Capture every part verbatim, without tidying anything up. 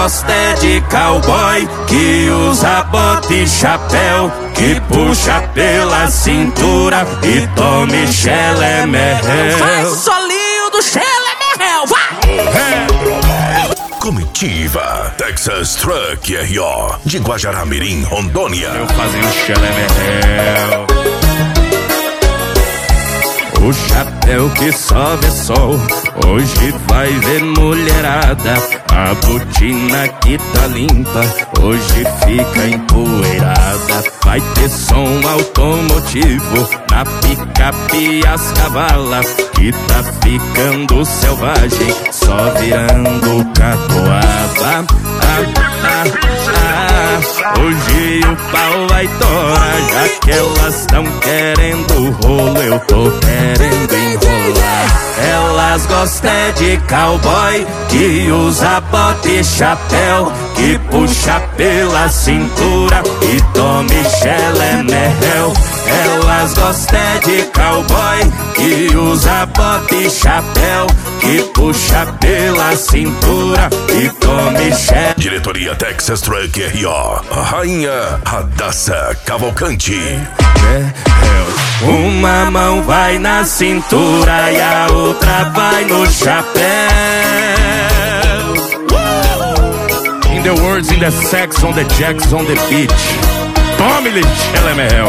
gostam é de cowboy, que usa bota e chapéu, que puxa pela cintura e tome xelemerréu. Faz o solinho do xelemerréu, vai! Comitiva Texas Truck R O de Guajará-Mirim, Rondônia. Eu fazendo xelemerréu. O chapéu que só vê sol, hoje vai ver mulherada. A botina que tá limpa, hoje fica empoeirada. Vai ter som automotivo na picape e as cavalas, que tá ficando selvagem, só virando catoaba. Ah, ah, ah, hoje o pau vai torar, já que elas tão querendo rolo, eu tô querendo enrolar. Elas gostam é de cowboy, que usa bota e chapéu, que puxa pela cintura e tome xelemerréu. Elas gostam é de cowboy, que usa bota e chapéu, que puxa pela cintura e tome xelemerréu. Diretoria Texas Truck R O, a rainha Radassa Cavalcante. Uma mão vai na cintura e a outra vai no chapéu. In the words, in the sex, on the jacks, on the beach. Tome-lhe xelemerréu.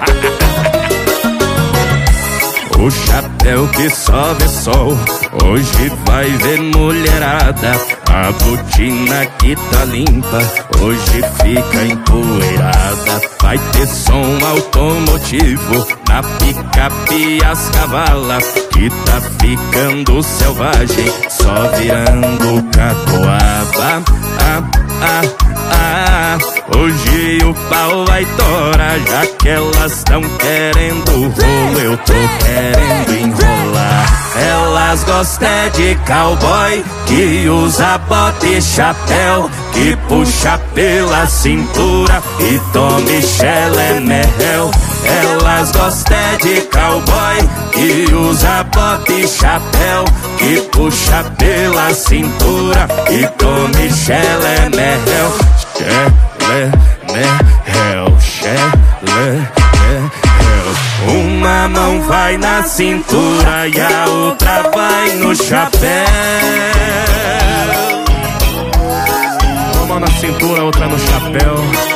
O chapéu que só vê sol, hoje vai ver mulherada. A botina que tá limpa, hoje fica empoeirada. Vai ter som automotivo na picape e as cavalas, que tá ficando selvagem, só virando catoaba. Ah, ah, ah, hoje o pau vai torar, já que elas tão querendo rolo, eu tô querendo enrolar. Elas gostam é de cowboy, que usa bota e chapéu, que puxa pela cintura e tome xelemerréu. Elas gostam é de cowboy, que usa bota e chapéu, que puxa pela cintura e tome xelemerréu. Xelemerréu, xelemerréu. Uma mão vai na cintura e a outra vai no chapéu. Uma mão na cintura, outra no chapéu.